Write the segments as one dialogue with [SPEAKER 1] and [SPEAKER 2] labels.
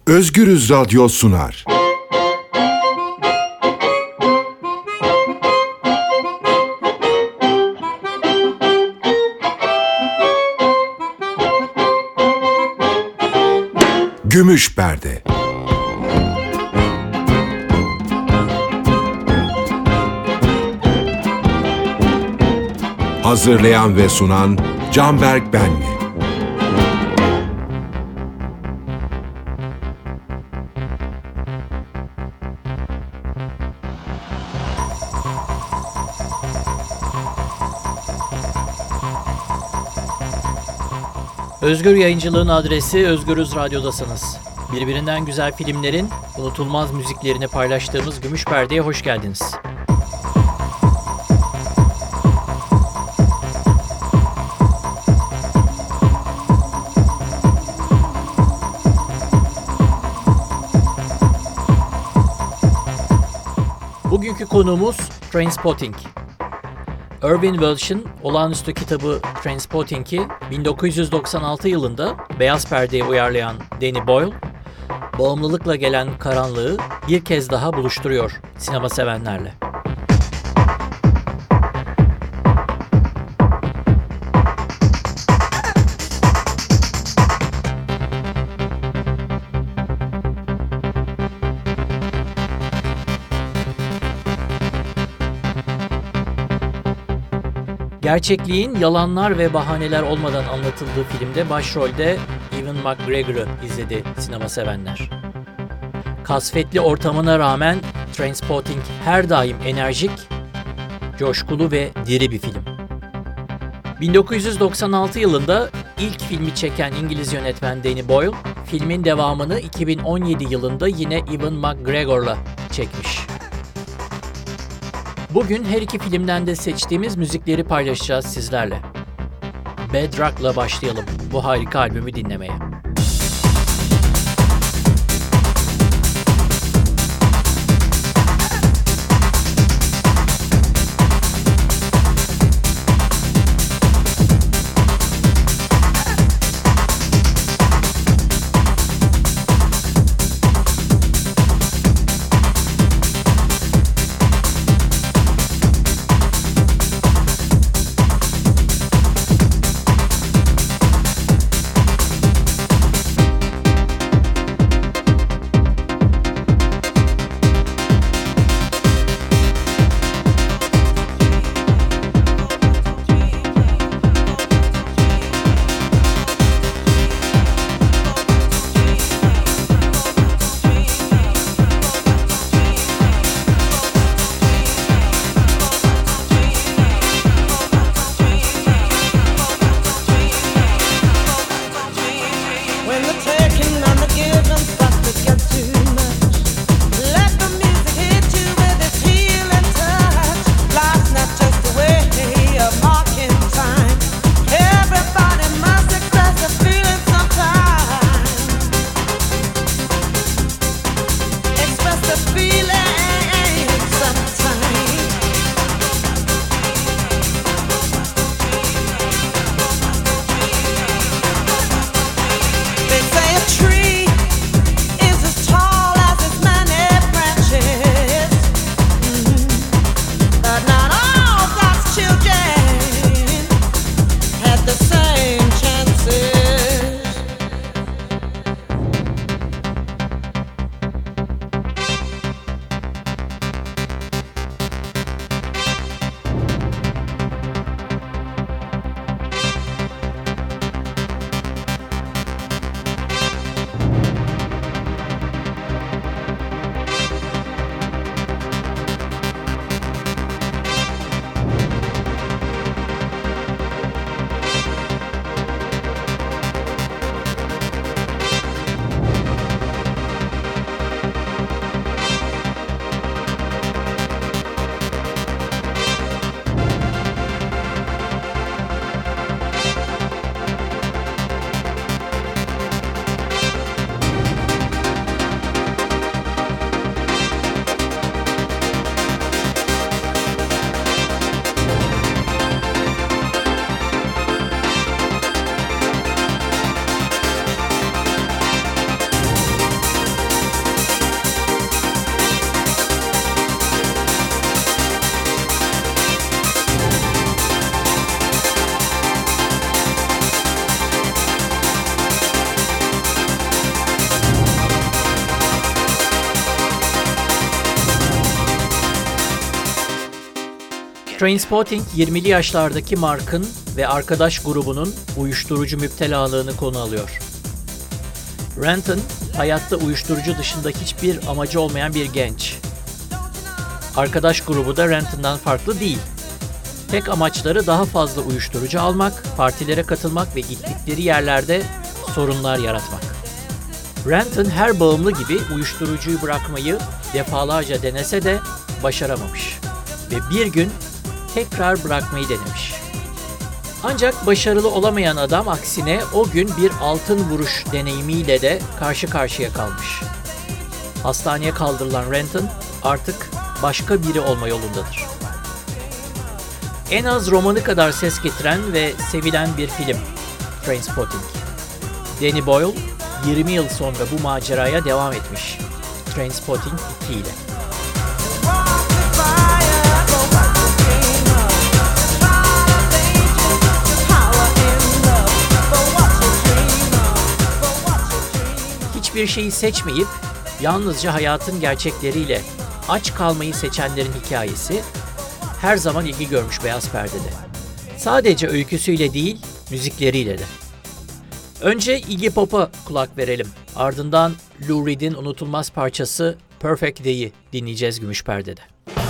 [SPEAKER 1] Özgürüz Radyo sunar. Gümüş Perde. Hazırlayan ve sunan Canberk Benli.
[SPEAKER 2] Özgür Yayıncılığın adresi Özgürüz Radyo'dasınız. Birbirinden güzel filmlerin unutulmaz müziklerini paylaştığımız Gümüş Perde'ye hoş geldiniz. Bugünkü konuğumuz Trainspotting. Irving Welsh'ın olağanüstü kitabı Trainspotting'i 1996 yılında beyaz perdeye uyarlayan Danny Boyle, bağımlılıkla gelen karanlığı bir kez daha buluşturuyor sinema sevenlerle. Gerçekliğin yalanlar ve bahaneler olmadan anlatıldığı filmde başrolde Ewan McGregor'ı izledi sinema sevenler. Kasvetli ortamına rağmen Trainspotting her daim enerjik, coşkulu ve diri bir film. 1996 yılında ilk filmi çeken İngiliz yönetmen Danny Boyle, filmin devamını 2017 yılında yine Ewan McGregor'la çekmiş. Bugün her iki filmden de seçtiğimiz müzikleri paylaşacağız sizlerle. Bad Rock'la başlayalım bu harika albümü dinlemeye. Trainspotting 20'li yaşlardaki Mark'ın ve arkadaş grubunun uyuşturucu müptelalığını konu alıyor. Renton, hayatta uyuşturucu dışında hiçbir amacı olmayan bir genç. Arkadaş grubu da Renton'dan farklı değil. Tek amaçları daha fazla uyuşturucu almak, partilere katılmak ve gittikleri yerlerde sorunlar yaratmak. Renton her bağımlı gibi uyuşturucuyu bırakmayı defalarca denese de başaramamış. Ve bir gün tekrar bırakmayı denemiş. Ancak başarılı olamayan adam aksine o gün bir altın vuruş deneyimiyle de karşı karşıya kalmış. Hastaneye kaldırılan Renton artık başka biri olma yolundadır. En az romanı kadar ses getiren ve sevilen bir film Trainspotting. Danny Boyle 20 yıl sonra bu maceraya devam etmiş Trainspotting 2 ile. Hiçbir şeyi seçmeyip yalnızca hayatın gerçekleriyle aç kalmayı seçenlerin hikayesi her zaman ilgi görmüş beyaz perdede. Sadece öyküsüyle değil, müzikleriyle de. Önce Iggy Pop'a kulak verelim. Ardından Lou Reed'in unutulmaz parçası Perfect Day'i dinleyeceğiz gümüş perdede.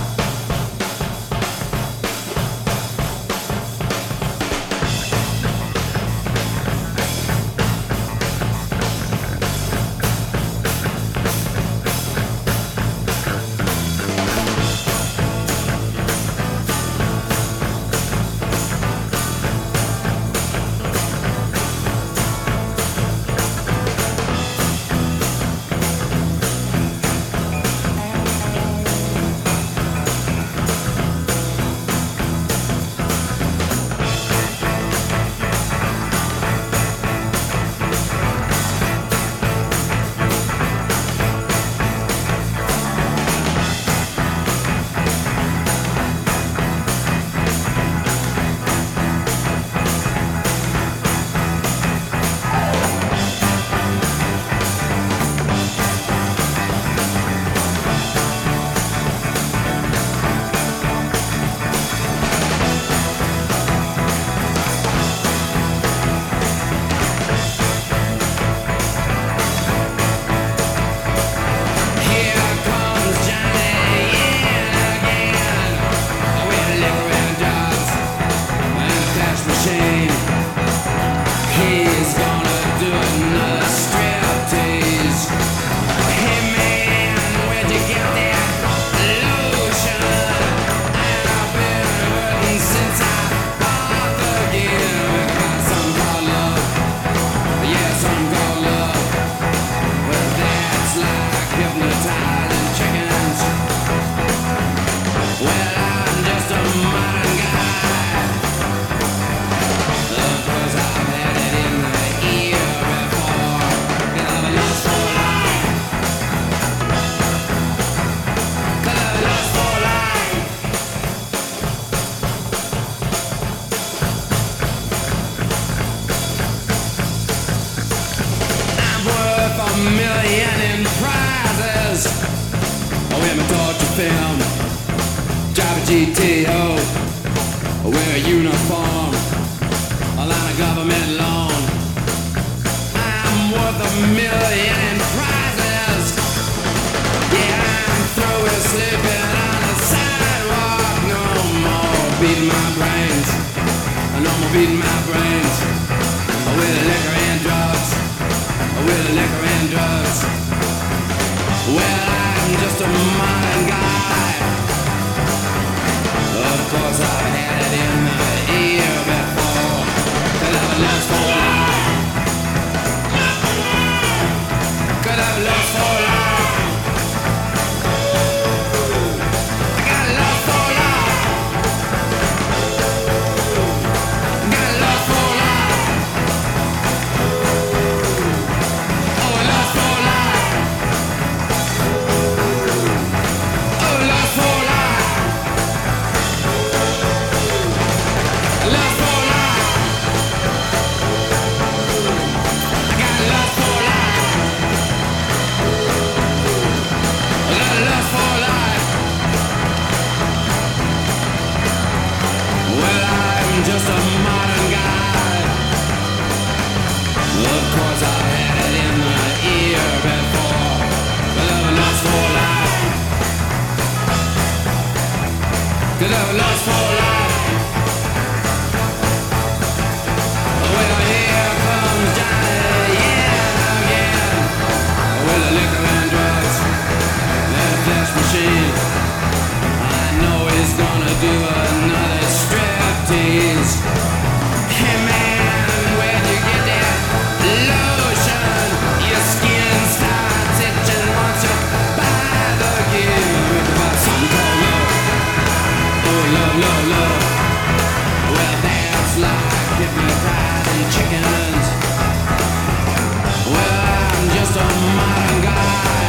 [SPEAKER 3] film, drive a GTO, wear a uniform, a line of government loan. I'm worth $1 million in prizes. Yeah, I'm through with sleeping on the sidewalk. No more beating my brains. No more beating my brains. With liquor and drugs. With liquor and drugs. Well, I'm just a modern guy. Of course, I've had it in the ear before. Could have a lust for life. Could have a lust for life. I got a lust for life. Got a lust for life. Oh, a lust for life. Oh, lust for life. Lust for life. I got lust for life. lust for life. Well, here comes Johnny, yeah, again. With the liquor and drugs and a flesh machine. I know he's gonna do another striptease. Hey man, where'd you get that lotion? Your skin starts itching once you buy the gear. About something called love. Oh, love, love, love. Well, that's like hypnotizing chickens. Well, I'm just a modern guy.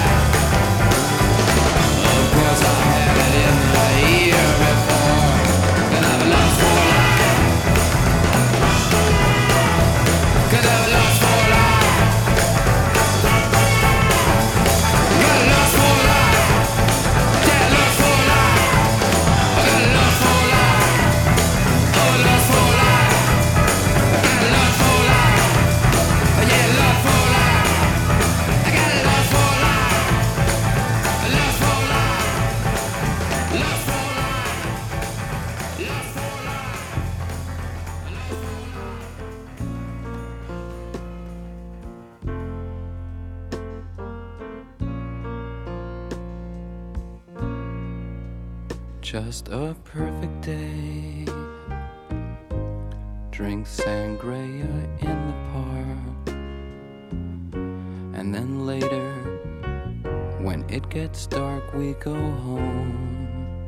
[SPEAKER 3] Of course, I had it in the year before. And I've lost for life. Cause I've lost for life. Got lost for life. Yeah, lost for life. I got lost for life. Oh, lost for life. I got lost for life. Yeah, lost for life. I got lost for life. Lost for life. Lost for life. Lost for life. Just a perfect day. Drink sangria in the park. And then later, when it gets dark, we go home.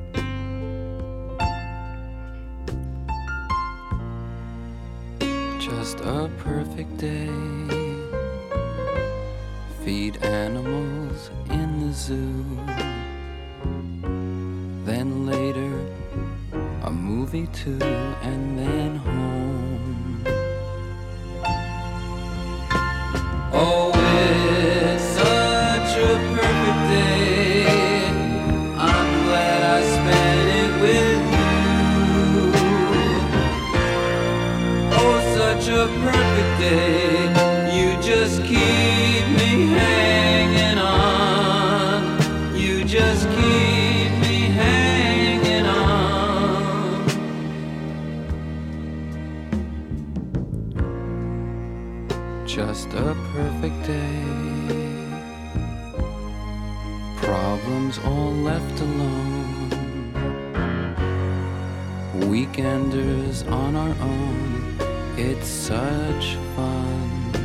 [SPEAKER 3] Just a perfect day. Feed animals in the zoo. Then later, a movie too, and then home. Oh, it's such a perfect day. I'm glad I spent it with you. Oh, such a perfect day. You just keep me hanging on. You just keep me hanging on. Just a perfect day. Problems all left alone. Weekenders on our own. It's such fun.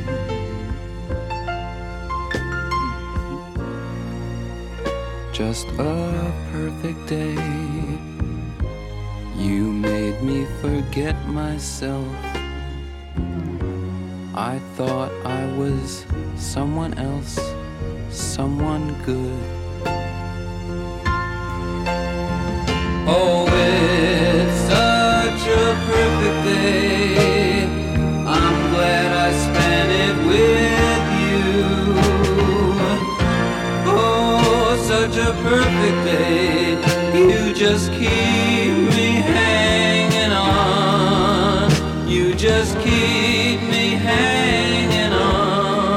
[SPEAKER 3] Just a perfect day. You made me forget myself. I thought I was someone else, someone good. Oh, it's such a perfect day. I'm glad I spent it with you. Oh, such a perfect day. You just keep me hanging on. You just keep me hanging on.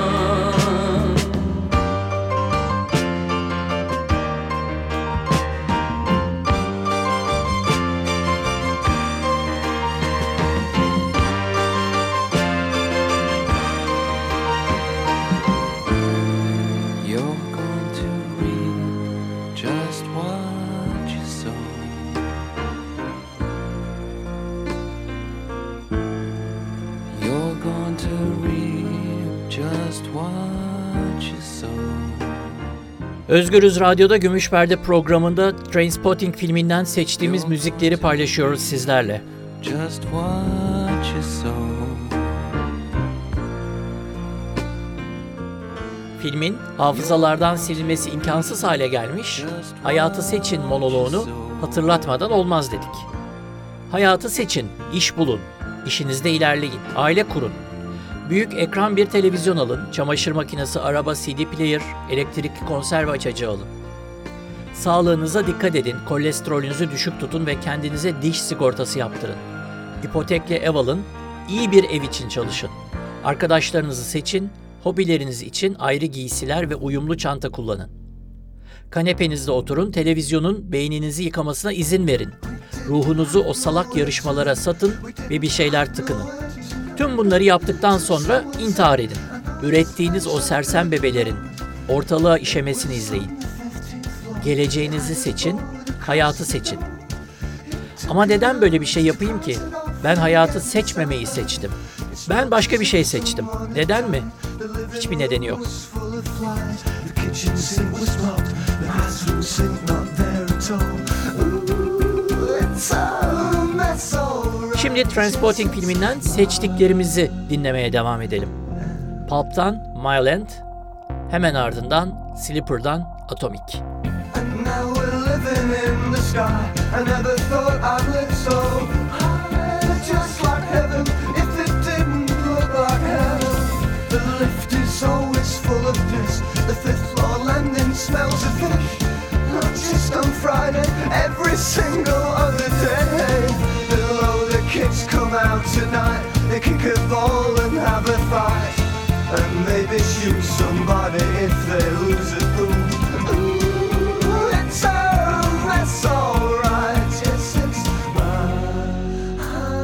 [SPEAKER 3] You're going to reap just what you sow. You're going to reap just what you sow.
[SPEAKER 2] Özgürüz Radyo'da Gümüş Perde programında Trainspotting filminden seçtiğimiz müzikleri paylaşıyoruz sizlerle.
[SPEAKER 3] Just what you sow.
[SPEAKER 2] Filmin hafızalardan silinmesi imkansız hale gelmiş, hayatı seçin monoloğunu hatırlatmadan olmaz dedik. Hayatı seçin, iş bulun, işinizde ilerleyin, aile kurun. Büyük ekran bir televizyon alın, çamaşır makinesi, araba, CD player, elektrikli konserve açacağı alın. Sağlığınıza dikkat edin, kolesterolünüzü düşük tutun ve kendinize diş sigortası yaptırın. İpotekle ev alın, iyi bir ev için çalışın. Arkadaşlarınızı seçin, hobileriniz için ayrı giysiler ve uyumlu çanta kullanın. Kanepenizde oturun, televizyonun beyninizi yıkamasına izin verin. Ruhunuzu o salak yarışmalara satın ve bir şeyler tıkının. Tüm bunları yaptıktan sonra intihar edin. Ürettiğiniz o sersem bebelerin ortalığa işemesini izleyin. Geleceğinizi seçin, hayatı seçin. Ama neden böyle bir şey yapayım ki? Ben hayatı seçmemeyi seçtim. Ben başka bir şey seçtim. Neden mi? Hiçbir nedeni yok. Şimdi Trainspotting filminden seçtiklerimizi dinlemeye devam edelim. Pulp'tan My Land, hemen ardından Slipper'dan Atomic.
[SPEAKER 4] Now we're living in the sky. I never thought I'd live so high, just like heaven. If it didn't look like heaven, the lift is always full of piss. The fifth floor landing smells of fish. Not just on Friday, every single other day. Below the kids come out tonight. They kick a ball and have a fight, and maybe shoot somebody if they lose a pool. That's alright, yes, it's mine.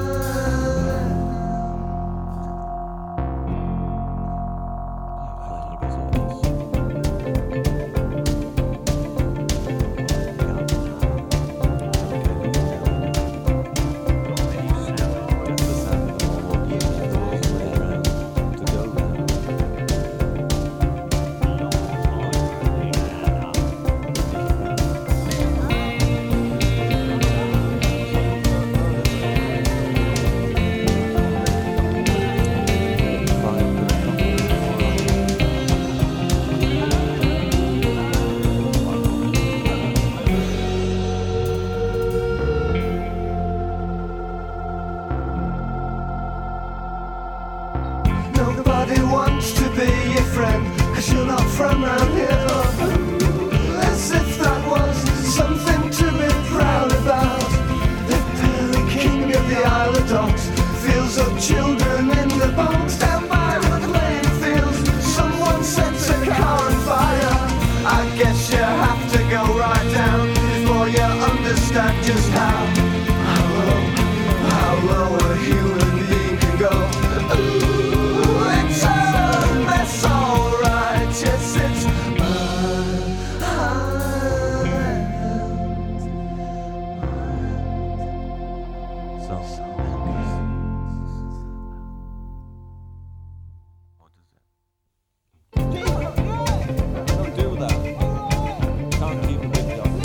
[SPEAKER 4] Nobody wants to be your friend, 'cause you're not from around here. As if that was something to be proud about. The very king of the Isle of Dogs feels up children in the box. Down by the playing fields, someone sets a car on fire. I guess you have to go right down before you understand just how low a human being can go. That's alright, yes, it's mine.
[SPEAKER 5] Don't do that. Can't keep a big dog.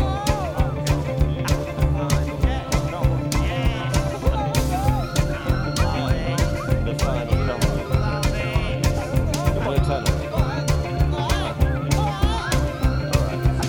[SPEAKER 5] The final number. The Montana. Alright.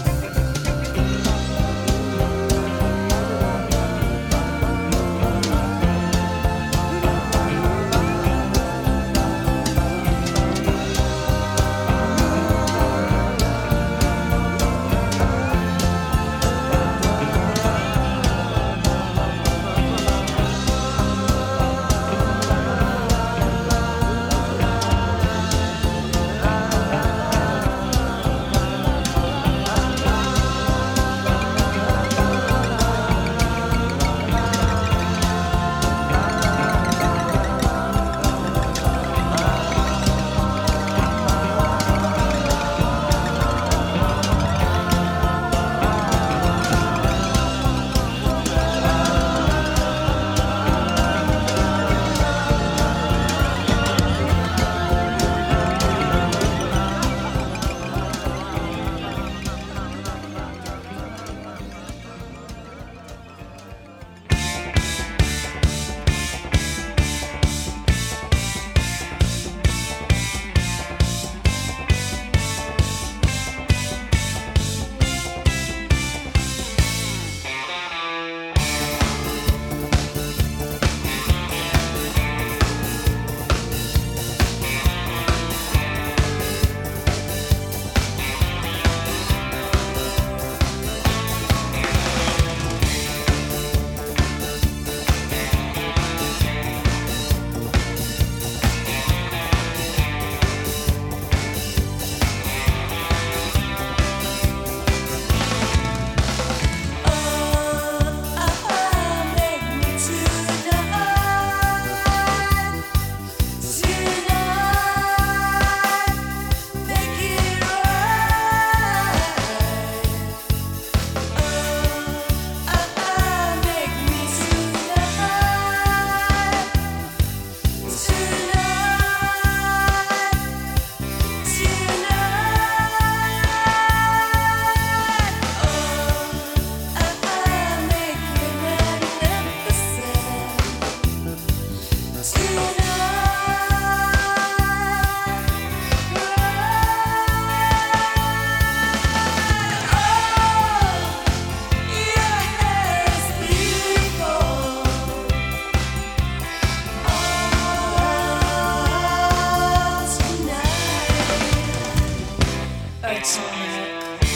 [SPEAKER 6] lights on it.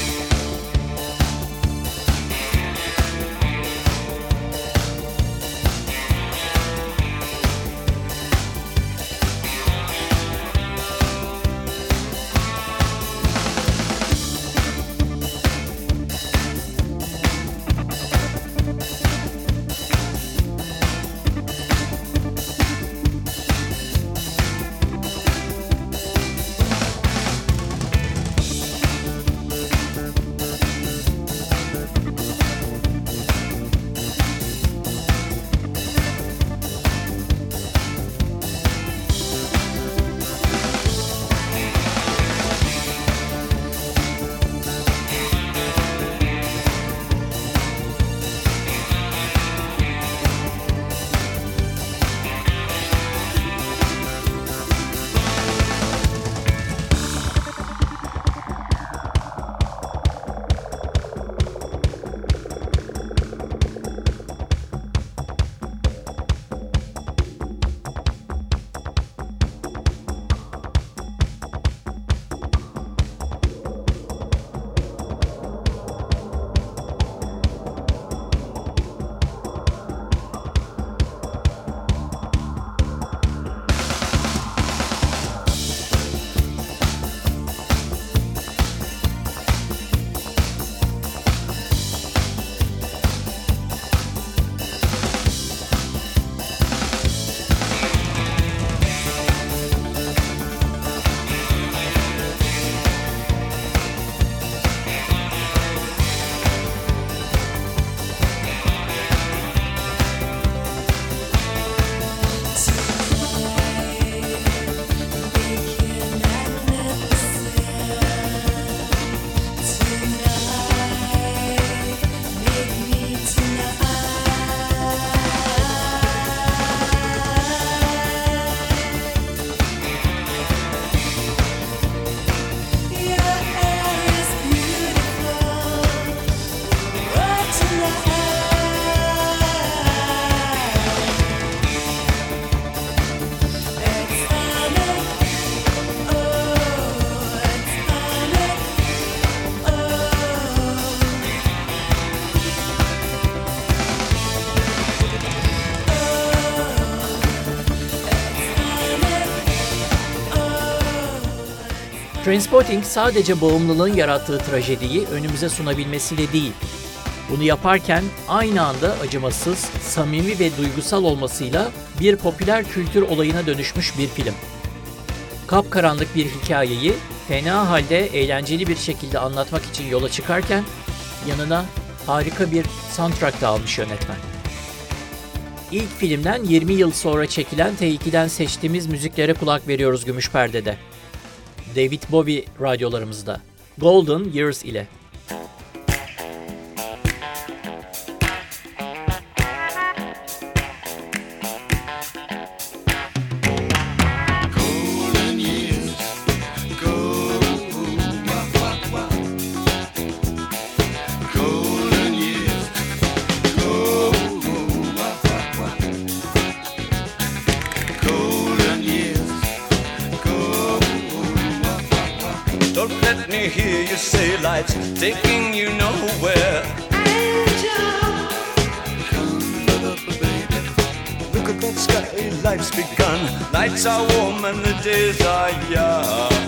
[SPEAKER 2] Trainspotting sadece bağımlılığın yarattığı trajediyi önümüze sunabilmesiyle değil, bunu yaparken aynı anda acımasız, samimi ve duygusal olmasıyla bir popüler kültür olayına dönüşmüş bir film. Kapkaranlık bir hikayeyi fena halde eğlenceli bir şekilde anlatmak için yola çıkarken yanına harika bir soundtrack da almış yönetmen. İlk filmden 20 yıl sonra çekilen T2'den seçtiğimiz müziklere kulak veriyoruz Gümüş Perde'de. David Bowie radyolarımızda. Golden Years ile.
[SPEAKER 6] Don't let me hear you say lights taking you nowhere. Angel, come up, baby. Look at that sky, life's begun. Nights are warm and the days are young.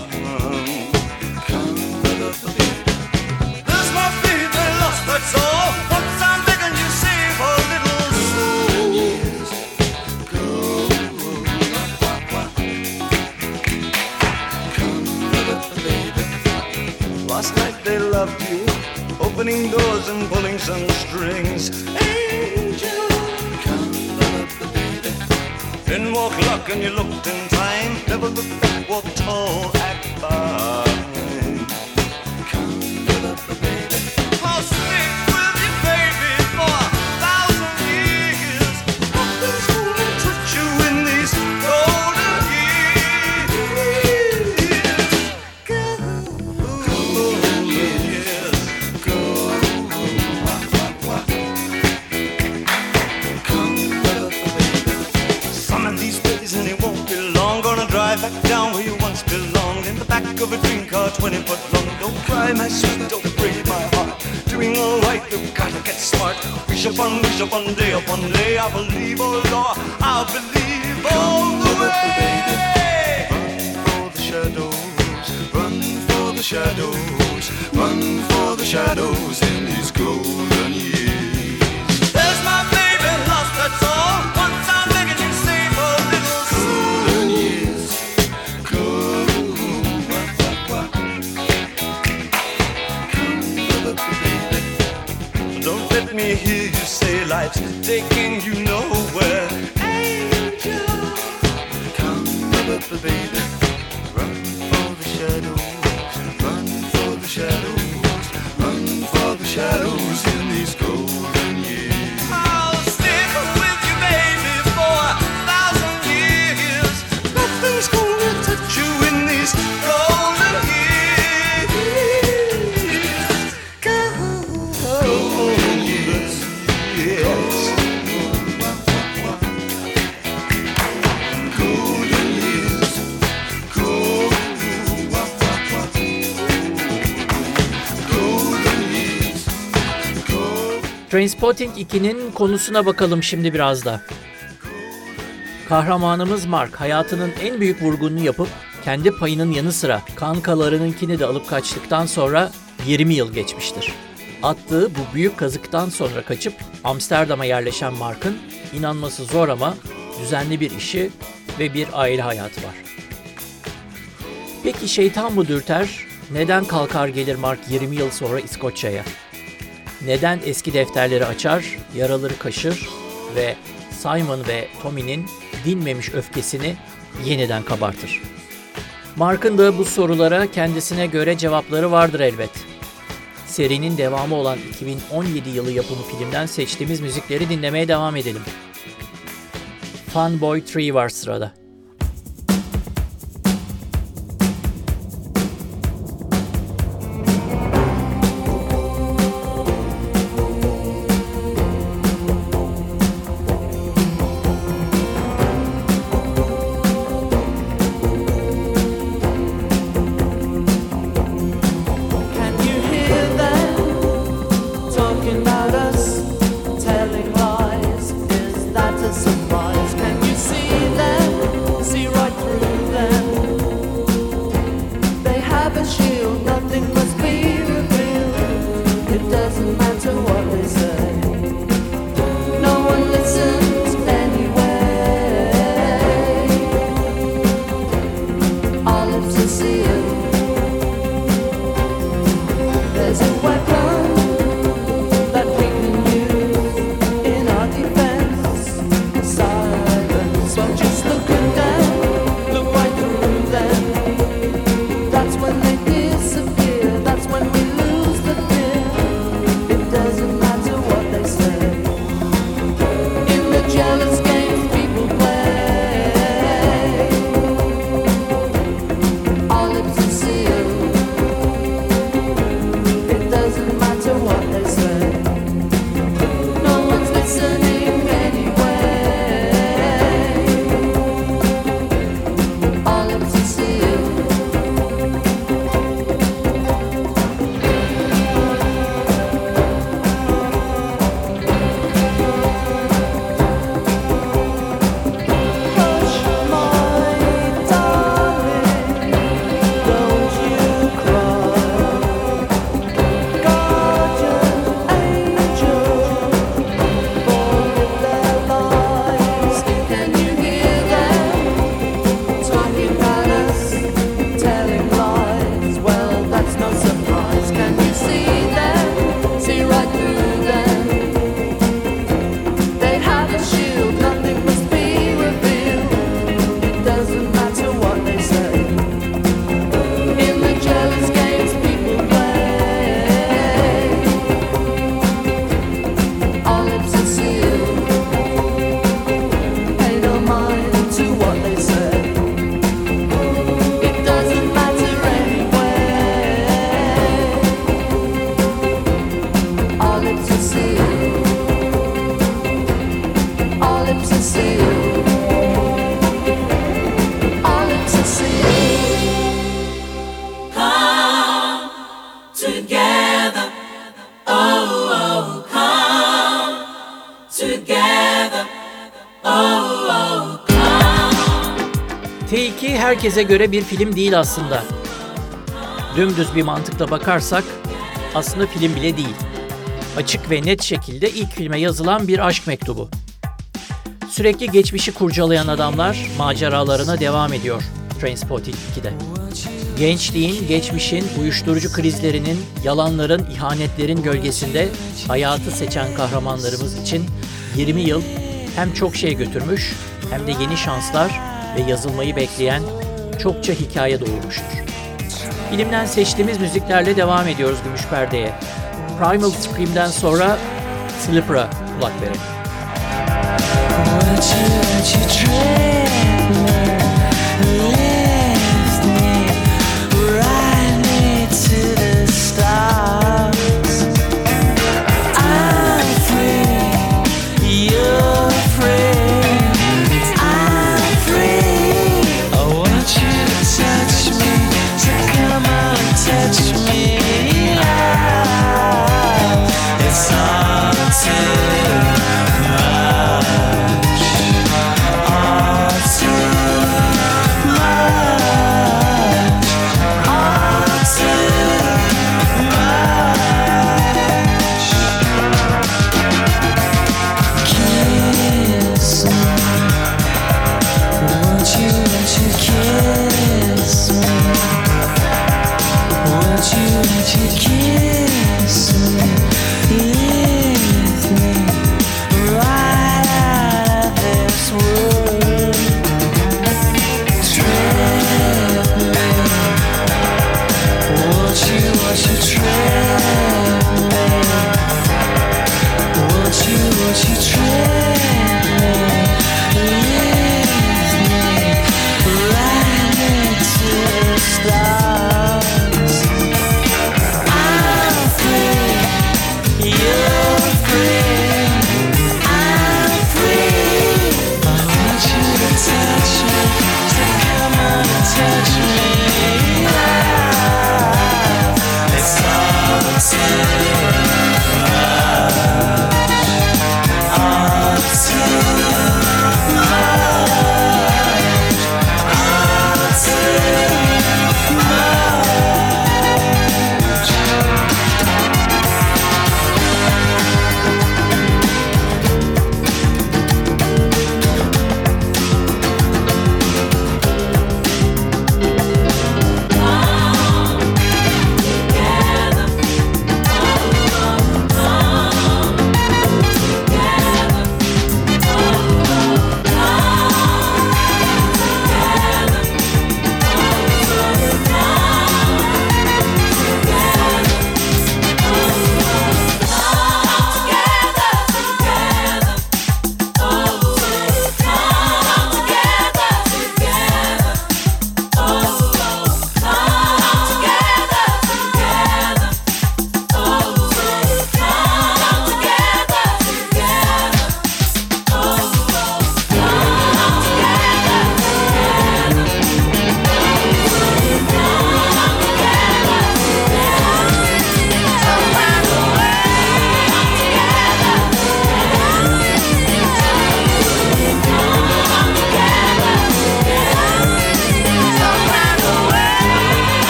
[SPEAKER 6] Come up, baby. There's my feet, they lost, that's all. Once I'm begging you, save a little soul. Years go. Last night they loved you, opening doors and pulling some strings. Angel, come up, baby. Then walk luck and you looked in time. Never looked back, walk tall, act fine. Come up, baby. I'll stick with you, baby, for 1,000 years. Nothing's gonna touch you in these golden years. Back down where you once belonged, in the back of a dream car 20 foot long. Don't my sweet, don't break my heart. Doing all right, you've gotta get smart. Wish upon day upon day. I believe, oh Lord, I believe all the way. Run for the shadows, run for the shadows, run for the shadows in these golden years. There's my baby lost, that's all. Once I'm begging you, save a little golden years. Don't let me hear you say life's taking you nowhere. Angel, come up, baby. Run for the shadows, run for the shadows, run for the shadows in these golden years. I'll stick with you, baby, for 1,000 years. Nothing's gonna touch you in these golden years. Golden years, yes. Golden years, golden years,
[SPEAKER 2] Trainspotting 2'nin konusuna bakalım şimdi biraz da. Kahramanımız Mark hayatının en büyük vurgununu yapıp kendi payının yanı sıra kankalarınınkini de alıp kaçtıktan sonra 20 yıl geçmiştir. Attığı bu büyük kazıktan sonra kaçıp Amsterdam'a yerleşen Mark'ın inanması zor ama düzenli bir işi ve bir aile hayatı var. Peki şeytan mı dürter? Neden kalkar gelir Mark 20 yıl sonra İskoçya'ya? Neden eski defterleri açar, yaraları kaşır ve Simon ve Tommy'nin dinmemiş öfkesini yeniden kabartır? Mark'ın da bu sorulara kendisine göre cevapları vardır elbet. Serinin devamı olan 2017 yılı yapımı filmden seçtiğimiz müzikleri dinlemeye devam edelim. Fun Boy 3 var sırada.
[SPEAKER 7] Can you hear them talking about us, telling lies? Is that a surprise? Can you see them together. Oh, oh, come together. Oh, oh, come.
[SPEAKER 2] T2 herkese göre bir film değil aslında. Dümdüz bir mantıkla bakarsak aslında film bile değil. Açık ve net şekilde ilk filme yazılan bir aşk mektubu. Sürekli geçmişi kurcalayan adamlar maceralarına devam ediyor Trainspotting 2'de. Gençliğin, geçmişin, uyuşturucu krizlerinin, yalanların, ihanetlerin gölgesinde hayatı seçen kahramanlarımız için 20 yıl hem çok şey götürmüş hem de yeni şanslar ve yazılmayı bekleyen çokça hikaye doğurmuştur. Filmden seçtiğimiz müziklerle devam ediyoruz Gümüş Perde'ye. Primal Scream'den sonra Slipper'a kulak verelim.
[SPEAKER 7] It's all too much.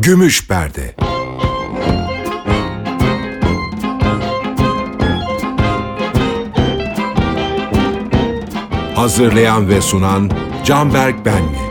[SPEAKER 1] Gümüş Perde. Hazırlayan ve sunan Canberk Benli.